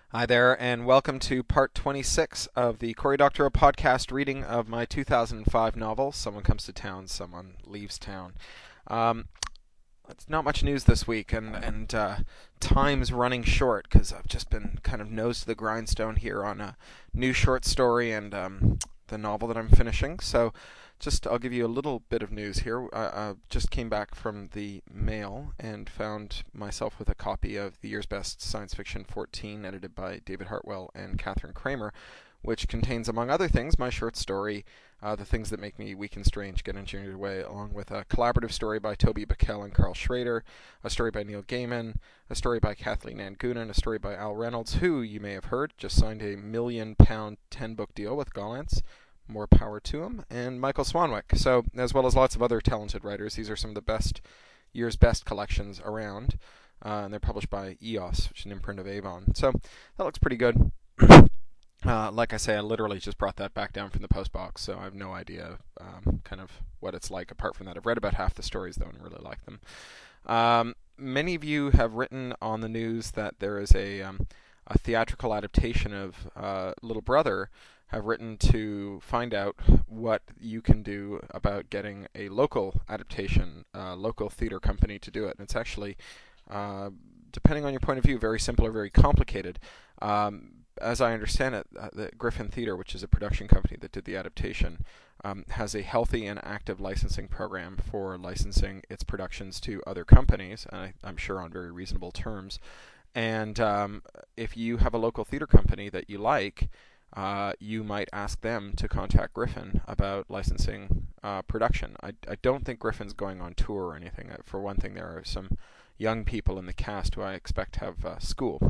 Hi there, and welcome to part 26 of the Cory Doctorow podcast reading of my 2005 novel, Someone Comes to Town, Someone Leaves Town. Um, it's not much news this week, and time's running short because I've just been kind of nose to the grindstone here on a new short story and the novel that I'm finishing. So I'll give you a little bit of news here. I just came back from the mail and found myself with a copy of The Year's Best Science Fiction 14, edited by David Hartwell and Catherine Kramer, which contains, among other things, my short story, The Things That Make Me Weak and Strange Get Engineered Away, along with a collaborative story by Toby Backel and Carl Schrader, a story by Neil Gaiman, a story by Kathleen Ann Goonan, a story by Al Reynolds, who, you may have heard, just signed a £1 million 10-book deal with Gollancz. More power to him, and Michael Swanwick. So, as well as lots of other talented writers, these are some of the best year's best collections around, and they're published by EOS, which is an imprint of Avon. So that looks pretty good. Like I say, I literally just brought that back down from the post box, so I have no idea kind of what it's like apart from that. I've read about half the stories, though, and really like them. Many of you have written on the news that there is a theatrical adaptation of Little Brother, have written to find out what you can do about getting a local adaptation, local theater company to do it. And it's actually, depending on your point of view, very simple or very complicated. As I understand it, the Griffin Theater, which is a production company that did the adaptation, has a healthy and active licensing program for licensing its productions to other companies, and I'm sure on very reasonable terms. And if you have a local theater company that you like, you might ask them to contact Griffin about licensing production. I don't think Griffin's going on tour or anything. For one thing, there are some young people in the cast who I expect have school.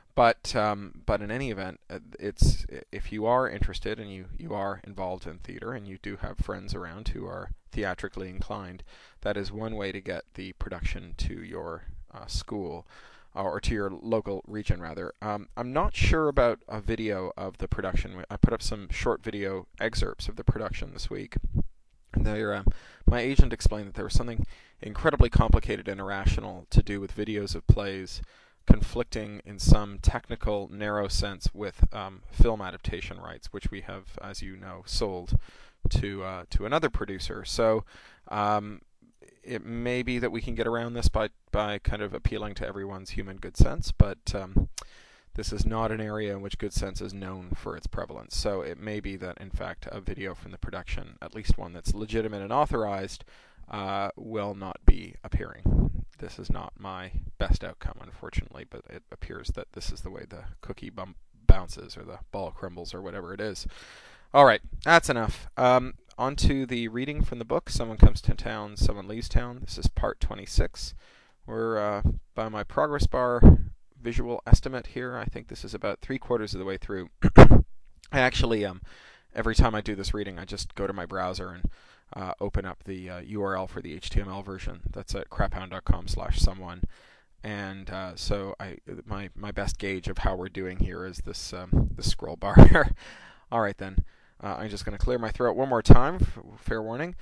But in any event, it's if you are interested and you are involved in theater and you do have friends around who are theatrically inclined, that is one way to get the production to your school or to your local region, rather. I'm not sure about a video of the production. I put up some short video excerpts of the production this week. There, my agent explained that there was something incredibly complicated and irrational to do with videos of plays conflicting in some technical, narrow sense with film adaptation rights, which we have, as you know, sold to another producer. So it may be that we can get around this by kind of appealing to everyone's human good sense, but this is not an area in which good sense is known for its prevalence. So it may be that, in fact, a video from the production, at least one that's legitimate and authorized, will not be appearing. This is not my best outcome, unfortunately, but it appears that this is the way the cookie bounces or the ball crumbles or whatever it is. All right, that's enough. On to the reading from the book, Someone Comes to Town, Someone Leaves Town. This is part 26. We're, by my progress bar visual estimate here, I think this is about 3/4 of the way through. I actually, every time I do this reading, I just go to my browser and open up the URL for the HTML version. That's at craphound.com/someone. And so my best gauge of how we're doing here is this scroll bar. All right, then. I'm just going to clear my throat one more time. Fair warning.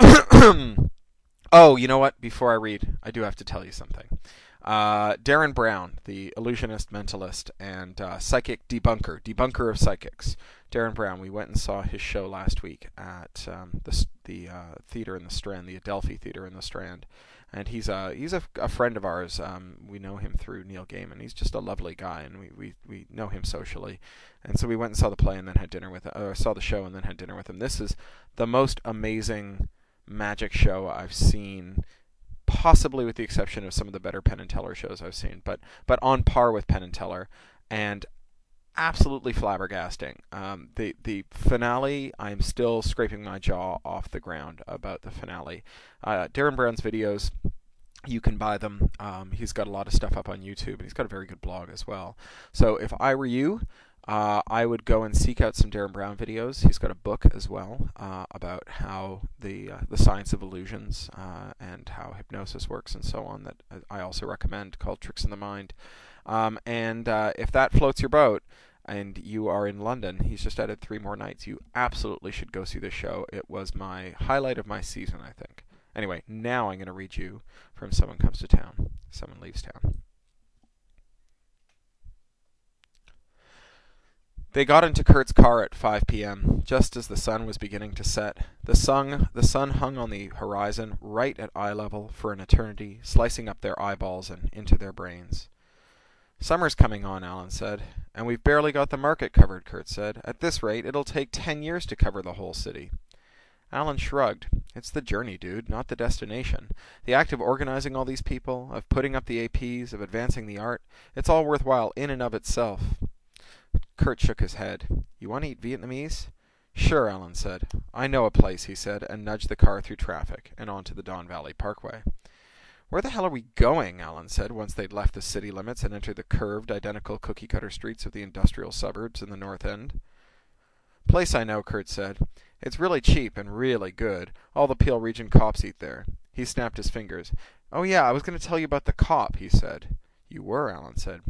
Oh, you know what? Before I read, I do have to tell you something. Darren Brown, the illusionist, mentalist, and psychic debunker of psychics. Darren Brown, we went and saw his show last week at the theater in the Strand, the Adelphi Theater in the Strand. And he's a friend of ours. We know him through Neil Gaiman. He's just a lovely guy, and we know him socially. And so we went and saw the play and then had dinner with saw the show and then had dinner with him. This is the most amazing magic show I've seen, possibly with the exception of some of the better Penn and Teller shows I've seen, but on par with Penn and Teller, and absolutely flabbergasting. The finale, I'm still scraping my jaw off the ground about the finale. Darren Brown's videos, you can buy them. He's got a lot of stuff up on YouTube, and he's got a very good blog as well. So if I were you, I would go and seek out some Darren Brown videos. He's got a book as well about how the science of illusions and how hypnosis works and so on that I also recommend, called Tricks in the Mind. And if that floats your boat and you are in London, he's just added 3 more nights. You absolutely should go see this show. It was my highlight of my season, I think. Anyway, now I'm going to read you from Someone Comes to Town, Someone Leaves Town. They got into Kurt's car at 5 p.m., just as the sun was beginning to set. The sun hung on the horizon, right at eye level, for an eternity, slicing up their eyeballs and into their brains. "Summer's coming on," Alan said. "And we've barely got the market covered," Kurt said. "At this rate, it'll take 10 years to cover the whole city." Alan shrugged. "It's the journey, dude, not the destination. The act of organizing all these people, of putting up the APs, of advancing the art, it's all worthwhile in and of itself." Kurt shook his head. "You want to eat Vietnamese?" "Sure," Alan said. "I know a place," he said, and nudged the car through traffic and onto the Don Valley Parkway. "Where the hell are we going?" Alan said, once they'd left the city limits and entered the curved, identical cookie-cutter streets of the industrial suburbs in the North End. "Place I know," Kurt said. "It's really cheap and really good. All the Peel Region cops eat there." He snapped his fingers. "Oh yeah, I was going to tell you about the cop," he said. "You were," Alan said.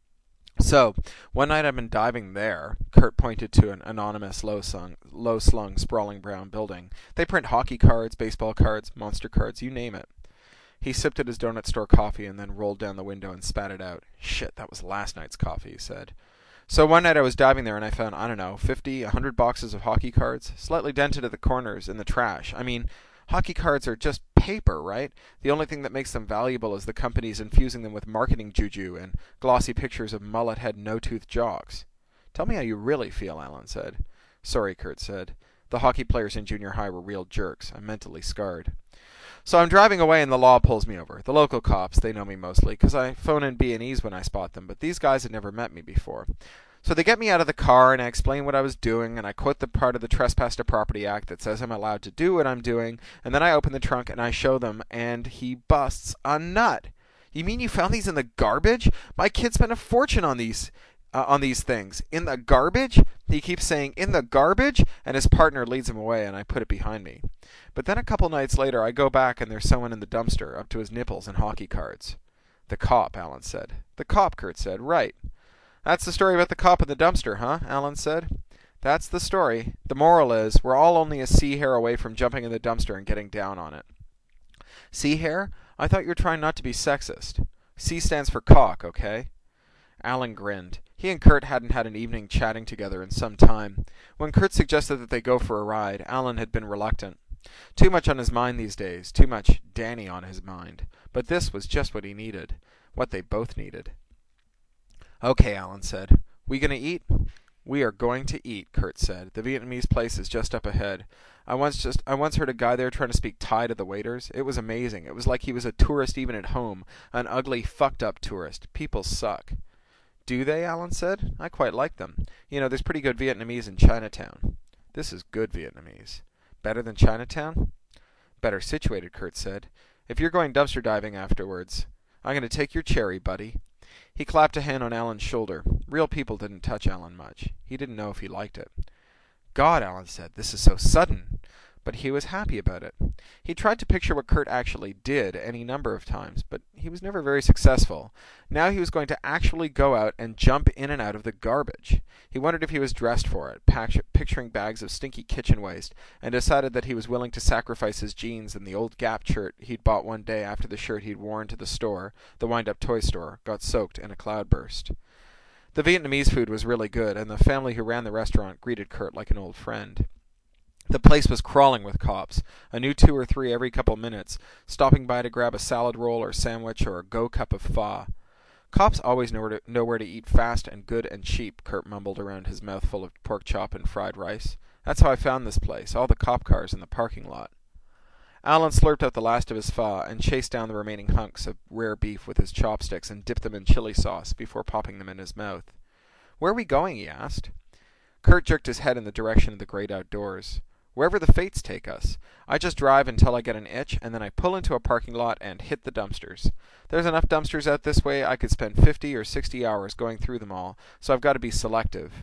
"So, one night I've been diving there." Kurt pointed to an anonymous, low-slung, sprawling brown building. "They print hockey cards, baseball cards, monster cards, you name it." He sipped at his donut store coffee and then rolled down the window and spat it out. "Shit, that was last night's coffee," he said. "So one night I was diving there and I found, I don't know, 50, 100 boxes of hockey cards, slightly dented at the corners in the trash. I mean, hockey cards are just paper, right? The only thing that makes them valuable is the companies infusing them with marketing juju and glossy pictures of mullet-head no-tooth jocks." "Tell me how you really feel," Alan said. "Sorry," Kurt said. "The hockey players in junior high were real jerks. I'm mentally scarred." "So I'm driving away and the law pulls me over. The local cops, they know me mostly, 'cause I phone in B&Es when I spot them, but these guys had never met me before. So they get me out of the car and I explain what I was doing and I quote the part of the Trespass to Property Act that says I'm allowed to do what I'm doing, and then I open the trunk and I show them, and he busts a nut. "You mean you found these in the garbage? My kid spent a fortune on these things. In the garbage?" He keeps saying, "In the garbage," and his partner leads him away and I put it behind me. But then a couple nights later I go back and there's someone in the dumpster, up to his nipples in hockey cards. "The cop," Alan said. "The cop," Kurt said. "Right." "That's the story about the cop in the dumpster, huh?" Alan said. "That's the story. The moral is, we're all only a sea hair away from jumping in the dumpster and getting down on it." "Sea hair? I thought you were trying not to be sexist." "C stands for cock, okay?" Alan grinned. He and Kurt hadn't had an evening chatting together in some time. When Kurt suggested that they go for a ride, Alan had been reluctant. Too much on his mind these days, too much Danny on his mind. But this was just what he needed, what they both needed. "Okay," Alan said. "We gonna eat?" "We are going to eat," Kurt said. "The Vietnamese place is just up ahead. I once heard a guy there trying to speak Thai to the waiters. It was amazing. It was like he was a tourist even at home, an ugly, fucked-up tourist. People suck." "Do they?" Alan said. "I quite like them. You know, there's pretty good Vietnamese in Chinatown." "This is good Vietnamese." "Better than Chinatown?" "Better situated," Kurt said. "If you're going dumpster diving afterwards, I'm going to take your cherry, buddy." He clapped a hand on Alan's shoulder. Real people didn't touch Alan much. He didn't know if he liked it. "God," Alan said, "this is so sudden." But he was happy about it. He tried to picture what Kurt actually did any number of times, but he was never very successful. Now he was going to actually go out and jump in and out of the garbage. He wondered if he was dressed for it, picturing bags of stinky kitchen waste, and decided that he was willing to sacrifice his jeans and the old Gap shirt he'd bought one day after the shirt he'd worn to the store, the wind-up toy store, got soaked in a cloudburst. The Vietnamese food was really good, and the family who ran the restaurant greeted Kurt like an old friend. The place was crawling with cops, a new 2 or 3 every couple minutes, stopping by to grab a salad roll or sandwich or a go-cup of pho. "Cops always know where to eat fast and good and cheap," Kurt mumbled around his mouth full of pork chop and fried rice. "That's how I found this place, all the cop cars in the parking lot." Alan slurped out the last of his pho and chased down the remaining hunks of rare beef with his chopsticks and dipped them in chili sauce before popping them in his mouth. "Where are we going?" he asked. Kurt jerked his head in the direction of the great outdoors. "Wherever the fates take us. I just drive until I get an itch, and then I pull into a parking lot and hit the dumpsters. There's enough dumpsters out this way I could spend 50 or 60 hours going through them all, so I've got to be selective.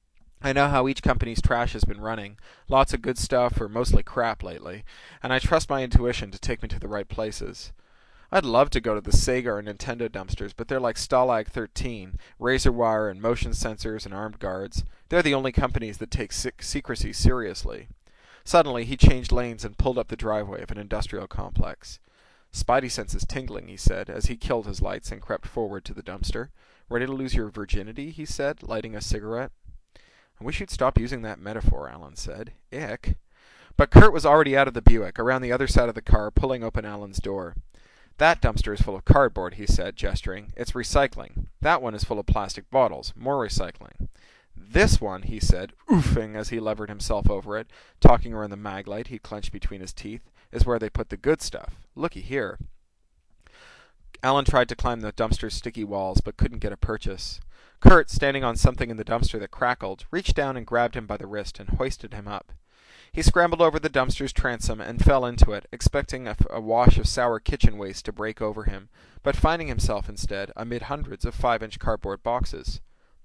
I know how each company's trash has been running, lots of good stuff or mostly crap lately, and I trust my intuition to take me to the right places. I'd love to go to the Sega or Nintendo dumpsters, but they're like Stalag 13, razor wire and motion sensors and armed guards. They're the only companies that take secrecy seriously." Suddenly, he changed lanes and pulled up the driveway of an industrial complex. "Spidey senses tingling," he said, as he killed his lights and crept forward to the dumpster. "Ready to lose your virginity?" he said, lighting a cigarette. "I wish you'd stop using that metaphor," Alan said. "Ick." But Kurt was already out of the Buick, around the other side of the car, pulling open Alan's door. "That dumpster is full of cardboard," he said, gesturing. "It's recycling. That one is full of plastic bottles. More recycling. This one," he said, oofing as he levered himself over it, talking around the maglite he clenched between his teeth, "is where they put the good stuff. Looky here." Alan tried to climb the dumpster's sticky walls, but couldn't get a purchase. Kurt, standing on something in the dumpster that crackled, reached down and grabbed him by the wrist and hoisted him up. He scrambled over the dumpster's transom and fell into it, expecting a wash of sour kitchen waste to break over him, but finding himself instead amid hundreds of 5-inch cardboard boxes.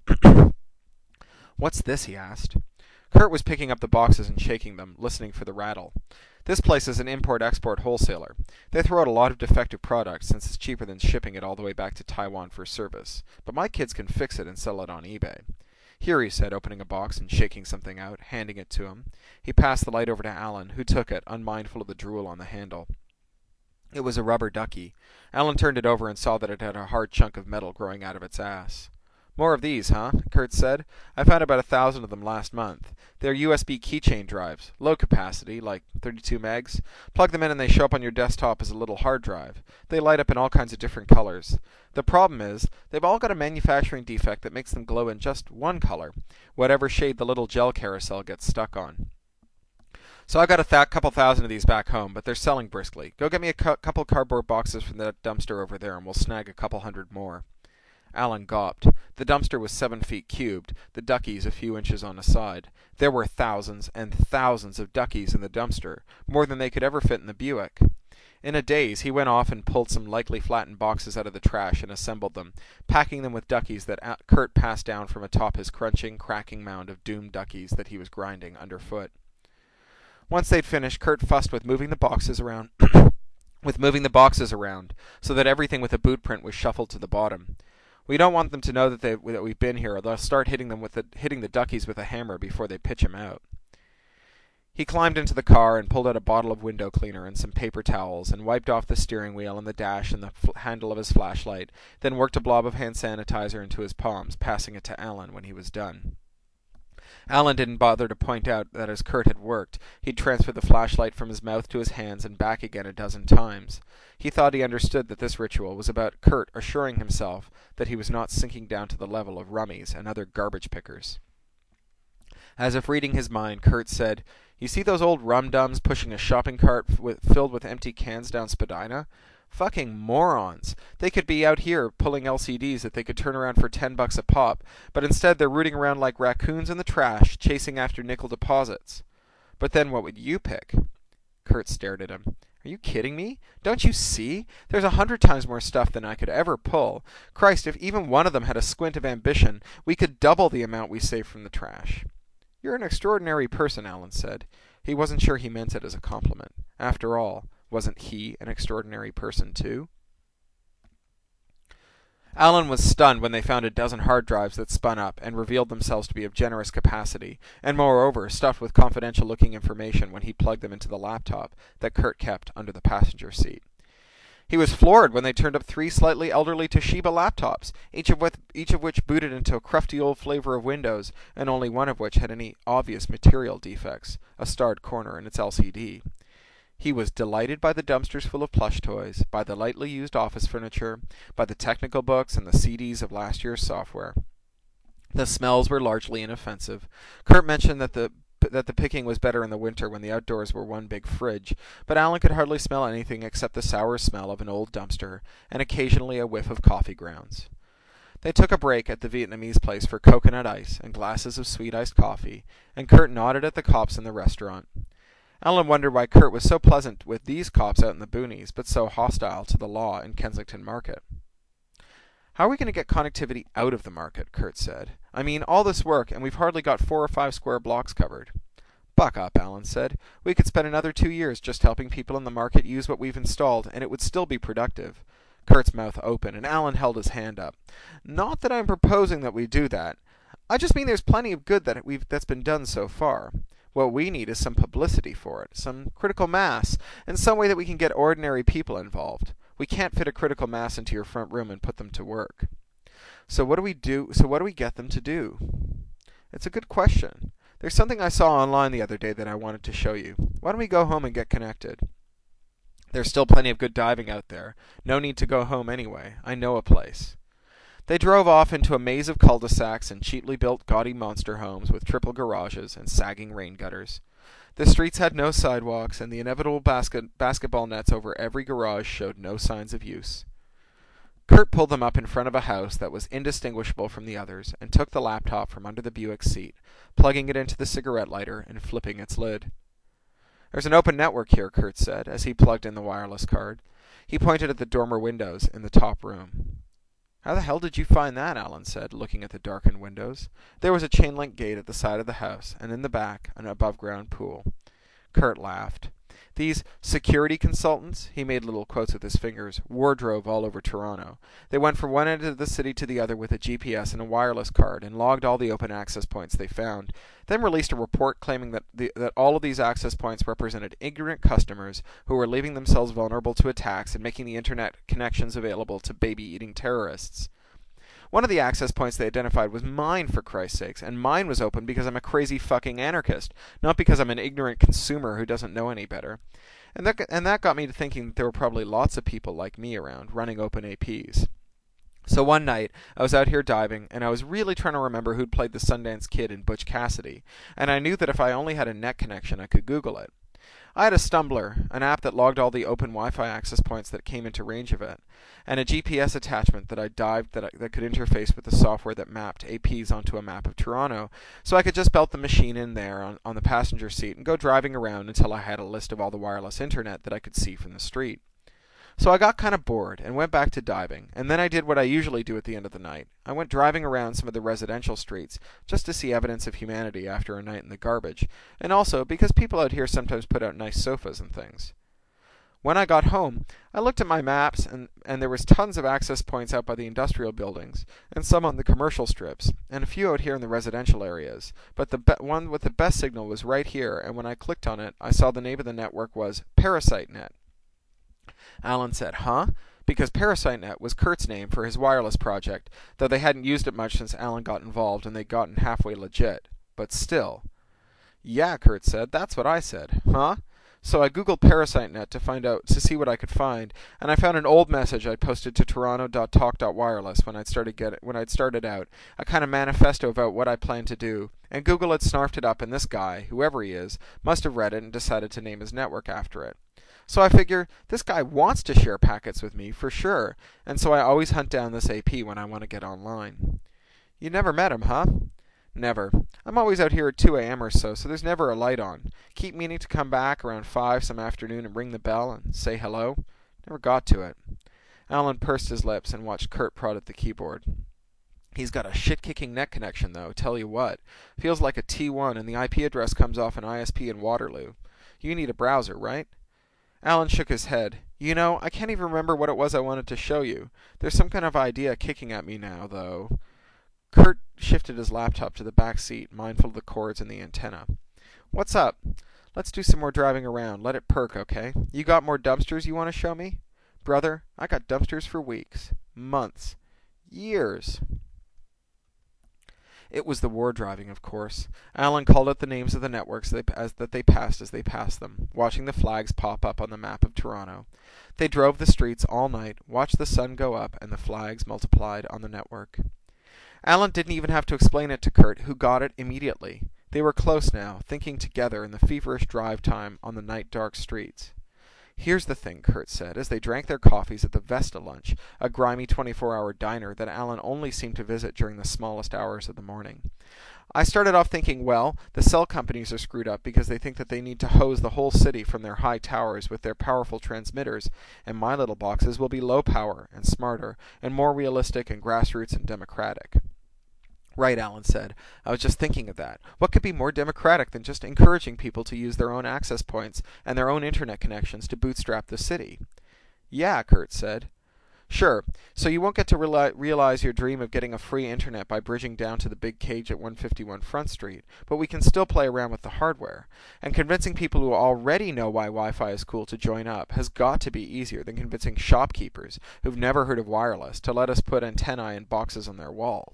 "What's this?" he asked. Kurt was picking up the boxes and shaking them, listening for the rattle. "This place is an import-export wholesaler. They throw out a lot of defective products, since it's cheaper than shipping it all the way back to Taiwan for service. But my kids can fix it and sell it on eBay. Here," he said, opening a box and shaking something out, handing it to him. He passed the light over to Alan, who took it, unmindful of the drool on the handle. It was a rubber ducky. Alan turned it over and saw that it had a hard chunk of metal growing out of its ass. "More of these, huh?" Kurt said. "I found about 1,000 of them last month. They're USB keychain drives, low capacity, like 32 megs. Plug them in and they show up on your desktop as a little hard drive. They light up in all kinds of different colors. The problem is, they've all got a manufacturing defect that makes them glow in just one color, whatever shade the little gel carousel gets stuck on. So I got a couple thousand of these back home, but they're selling briskly. Go get me a couple cardboard boxes from that dumpster over there, and we'll snag a couple hundred more." Alan gawped. The dumpster was 7 feet cubed, the duckies a few inches on a side. There were thousands and thousands of duckies in the dumpster, more than they could ever fit in the Buick. In a daze, he went off and pulled some lightly flattened boxes out of the trash and assembled them, packing them with duckies that Kurt passed down from atop his crunching, cracking mound of doomed duckies that he was grinding underfoot. Once they'd finished, Kurt fussed with moving the boxes around, so that everything with a boot print was shuffled to the bottom. "We don't want them to know that we've been here, or they'll start hitting the duckies with a hammer before they pitch 'em out." He climbed into the car and pulled out a bottle of window cleaner and some paper towels, and wiped off the steering wheel and the dash and the handle of his flashlight, then worked a blob of hand sanitizer into his palms, passing it to Alan when he was done. Alan didn't bother to point out that as Kurt had worked, he'd transferred the flashlight from his mouth to his hands and back again a dozen times. He thought he understood that this ritual was about Kurt assuring himself that he was not sinking down to the level of rummies and other garbage pickers. As if reading his mind, Kurt said, "You see those old rum-dums pushing a shopping cart filled with empty cans down Spadina? Fucking morons. They could be out here pulling LCDs that they could turn around for $10 a pop, but instead they're rooting around like raccoons in the trash, chasing after nickel deposits. But then what would you pick?" Kurt stared at him. "Are you kidding me? Don't you see? There's 100 times more stuff than I could ever pull. Christ, if even one of them had a squint of ambition, we could double the amount we save from the trash." "You're an extraordinary person," Alan said. He wasn't sure he meant it as a compliment. After all, wasn't he an extraordinary person too? Alan was stunned when they found a dozen hard drives that spun up and revealed themselves to be of generous capacity, and moreover stuffed with confidential-looking information when he plugged them into the laptop that Kurt kept under the passenger seat. He was floored when they turned up 3 slightly elderly Toshiba laptops, each of which booted into a crufty old flavor of Windows, and only one of which had any obvious material defects, a starred corner in its LCD. He was delighted by the dumpsters full of plush toys, by the lightly used office furniture, by the technical books and the CDs of last year's software. The smells were largely inoffensive. Kurt mentioned that the picking was better in the winter when the outdoors were one big fridge, but Alan could hardly smell anything except the sour smell of an old dumpster, and occasionally a whiff of coffee grounds. They took a break at the Vietnamese place for coconut ice and glasses of sweet iced coffee, and Kurt nodded at the cops in the restaurant. Alan wondered why Kurt was so pleasant with these cops out in the boonies, but so hostile to the law in Kensington Market. "How are we going to get connectivity out of the market?" Kurt said. "I mean, all this work, and we've hardly got 4 or 5 square blocks covered." "Buck up," Alan said. "We could spend another 2 years just helping people in the market use what we've installed, and it would still be productive." Kurt's mouth opened, and Alan held his hand up. "Not that I'm proposing that we do that. I just mean there's plenty of good that's been done so far. What we need is some publicity for it, some critical mass, and some way that we can get ordinary people involved. We can't fit a critical mass into your front room and put them to work." So what do we get them to do?" It's a good question. There's something I saw online the other day that I wanted to show you. Why don't we go home and get connected? There's still plenty of good diving out there. No need to go home anyway. I know a place. They drove off into a maze of cul-de-sacs and cheaply built gaudy monster homes with triple garages and sagging rain gutters. The streets had no sidewalks, and the inevitable basketball nets over every garage showed no signs of use. Kurt pulled them up in front of a house that was indistinguishable from the others and took the laptop from under the Buick seat, plugging it into the cigarette lighter and flipping its lid. There's an open network here, Kurt said, as he plugged in the wireless card. He pointed at the dormer windows in the top room. How the hell did you find that? Alan said, looking at the darkened windows. There was a chain-link gate at the side of the house, and in the back, an above-ground pool. Kurt laughed. These security consultants, he made little quotes with his fingers, wardrove all over Toronto. They went from one end of the city to the other with a GPS and a wireless card and logged all the open access points they found, then released a report claiming that all of these access points represented ignorant customers who were leaving themselves vulnerable to attacks and making the internet connections available to baby-eating terrorists. One of the access points they identified was mine, for Christ's sakes, and mine was open because I'm a crazy fucking anarchist, not because I'm an ignorant consumer who doesn't know any better. And that got me to thinking that there were probably lots of people like me around, running open APs. So one night, I was out here diving, and I was really trying to remember who'd played the Sundance Kid in Butch Cassidy, and I knew that if I only had a net connection, I could Google it. I had a Stumbler, an app that logged all the open Wi-Fi access points that came into range of it, and a GPS attachment that I dived that could interface with the software that mapped APs onto a map of Toronto, so I could just belt the machine in there on the passenger seat and go driving around until I had a list of all the wireless internet that I could see from the street. So I got kind of bored and went back to diving, and then I did what I usually do at the end of the night. I went driving around some of the residential streets just to see evidence of humanity after a night in the garbage, and also because people out here sometimes put out nice sofas and things. When I got home, I looked at my maps, and there was tons of access points out by the industrial buildings, and some on the commercial strips, and a few out here in the residential areas. But the one with the best signal was right here, and when I clicked on it, I saw the name of the network was ParasiteNet. Alan said, huh? Because ParasiteNet was Kurt's name for his wireless project, though they hadn't used it much since Alan got involved and they'd gotten halfway legit. But still. Yeah, Kurt said, that's what I said. Huh? So I googled ParasiteNet to see what I could find, and I found an old message I'd posted to toronto.talk.wireless when I'd started out, a kind of manifesto about what I planned to do, and Google had snarfed it up, and this guy, whoever he is, must have read it and decided to name his network after it. So I figure, this guy wants to share packets with me, for sure, and so I always hunt down this AP when I want to get online. You never met him, huh? Never. I'm always out here at 2 a.m. or so there's never a light on. Keep meaning to come back around 5 some afternoon and ring the bell and say hello. Never got to it. Alan pursed his lips and watched Kurt prod at the keyboard. He's got a shit-kicking net connection, though, tell you what. Feels like a T1, and the IP address comes off an ISP in Waterloo. You need a browser, right? Alan shook his head. You know, I can't even remember what it was I wanted to show you. There's some kind of idea kicking at me now, though. Kurt shifted his laptop to the back seat, mindful of the cords and the antenna. What's up? Let's do some more driving around. Let it perk, okay? You got more dumpsters you want to show me? Brother, I got dumpsters for weeks, months, years. It was the war driving, of course. Alan called out the names of the networks that they passed as they passed them, watching the flags pop up on the map of Toronto. They drove the streets all night, watched the sun go up, and the flags multiplied on the network. Alan didn't even have to explain it to Kurt, who got it immediately. They were close now, thinking together in the feverish drive time on the night-dark streets. Here's the thing, Kurt said, as they drank their coffees at the Vesta Lunch, a grimy 24-hour diner that Alan only seemed to visit during the smallest hours of the morning. I started off thinking, well, the cell companies are screwed up because they think that they need to hose the whole city from their high towers with their powerful transmitters, and my little boxes will be low power and smarter and more realistic and grassroots and democratic. Right, Alan said. I was just thinking of that. What could be more democratic than just encouraging people to use their own access points and their own internet connections to bootstrap the city? Yeah, Kurt said. Sure, so you won't get to realize your dream of getting a free internet by bridging down to the big cage at 151 Front Street, but we can still play around with the hardware. And convincing people who already know why Wi-Fi is cool to join up has got to be easier than convincing shopkeepers who've never heard of wireless to let us put antennae in boxes on their walls.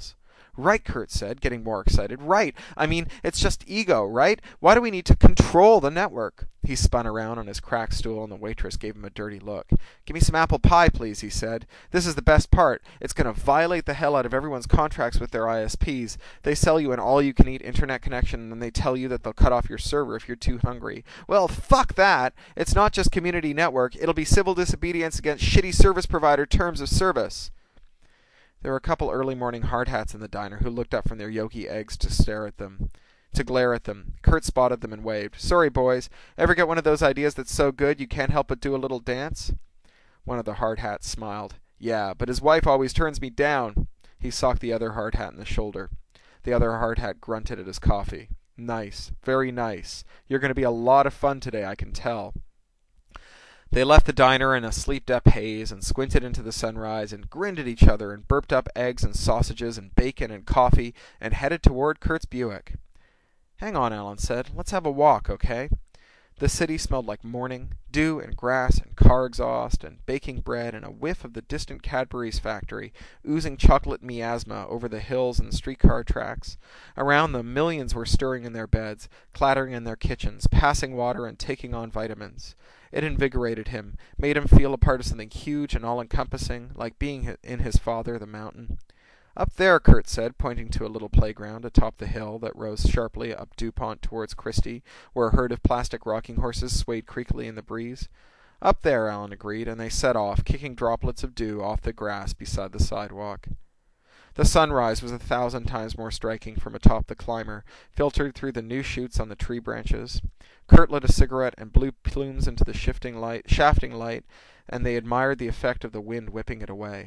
Right, Kurt said, getting more excited. Right. I mean, it's just ego, right? Why do we need to control the network? He spun around on his cracked stool, and the waitress gave him a dirty look. Give me some apple pie, please, he said. This is the best part. It's going to violate the hell out of everyone's contracts with their ISPs. They sell you an all-you-can-eat internet connection, and then they tell you that they'll cut off your server if you're too hungry. Well, fuck that. It's not just community network. It'll be civil disobedience against shitty service provider terms of service. There were a couple early morning hardhats in the diner who looked up from their Yogi eggs to glare at them. Kurt spotted them and waved. Sorry, boys. Ever get one of those ideas that's so good you can't help but do a little dance? One of the hardhats smiled. Yeah, but his wife always turns me down. He socked the other hardhat in the shoulder. The other hardhat grunted at his coffee. Nice. Very nice. You're going to be a lot of fun today, I can tell. They left the diner in a sleeped-up haze and squinted into the sunrise and grinned at each other and burped up eggs and sausages and bacon and coffee and headed toward Kurt's Buick. Hang on, Alan said. Let's have a walk, okay? The city smelled like morning, dew and grass and car exhaust and baking bread and a whiff of the distant Cadbury's factory, oozing chocolate miasma over the hills and streetcar tracks. Around them, millions were stirring in their beds, clattering in their kitchens, passing water and taking on vitamins. It invigorated him, made him feel a part of something huge and all-encompassing, like being in his father, the mountain. Up there, Kurt said, pointing to a little playground atop the hill that rose sharply up DuPont towards Christie, where a herd of plastic rocking horses swayed creakily in the breeze. Up there, Alan agreed, and they set off, kicking droplets of dew off the grass beside the sidewalk. The sunrise was 1,000 times more striking from atop the climber, filtered through the new shoots on the tree branches. Kurt lit a cigarette and blew plumes into the shafting light, and they admired the effect of the wind whipping it away.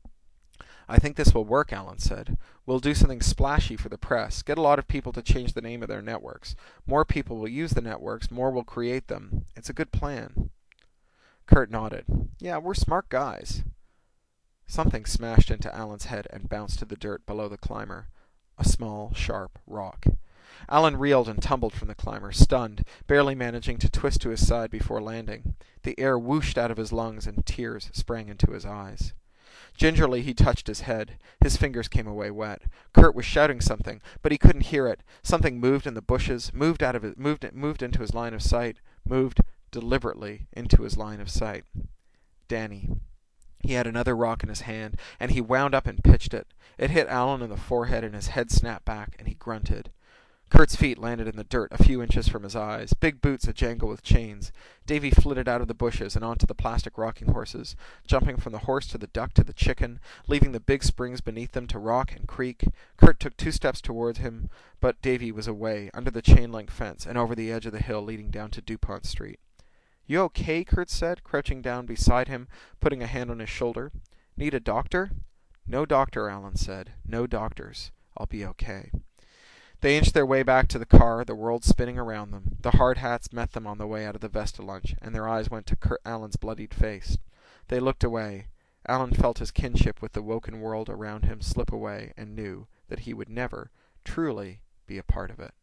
I think this will work, Alan said. We'll do something splashy for the press, get a lot of people to change the name of their networks. More people will use the networks, more will create them. It's a good plan. Kurt nodded. Yeah, we're smart guys. Something smashed into Alan's head and bounced to the dirt below the climber. A small, sharp rock. Alan reeled and tumbled from the climber, stunned, barely managing to twist to his side before landing. The air whooshed out of his lungs and tears sprang into his eyes. Gingerly he touched his head. His fingers came away wet. Kurt was shouting something, but he couldn't hear it. Something moved in the bushes, moved into his line of sight, moved deliberately into his line of sight. Danny. He had another rock in his hand, and he wound up and pitched it. It hit Alan in the forehead, and his head snapped back, and he grunted. Kurt's feet landed in the dirt a few inches from his eyes, big boots a-jangle with chains. Davy flitted out of the bushes and onto the plastic rocking horses, jumping from the horse to the duck to the chicken, leaving the big springs beneath them to rock and creak. Kurt took 2 steps toward him, but Davy was away, under the chain-link fence, and over the edge of the hill leading down to DuPont Street. You okay? Kurt said, crouching down beside him, putting a hand on his shoulder. Need a doctor? No doctor, Alan said. No doctors. I'll be okay. They inched their way back to the car, the world spinning around them. The hardhats met them on the way out of the Vesta lunch, and their eyes went to Alan's bloodied face. They looked away. Alan felt his kinship with the woken world around him slip away, and knew that he would never, truly, be a part of it.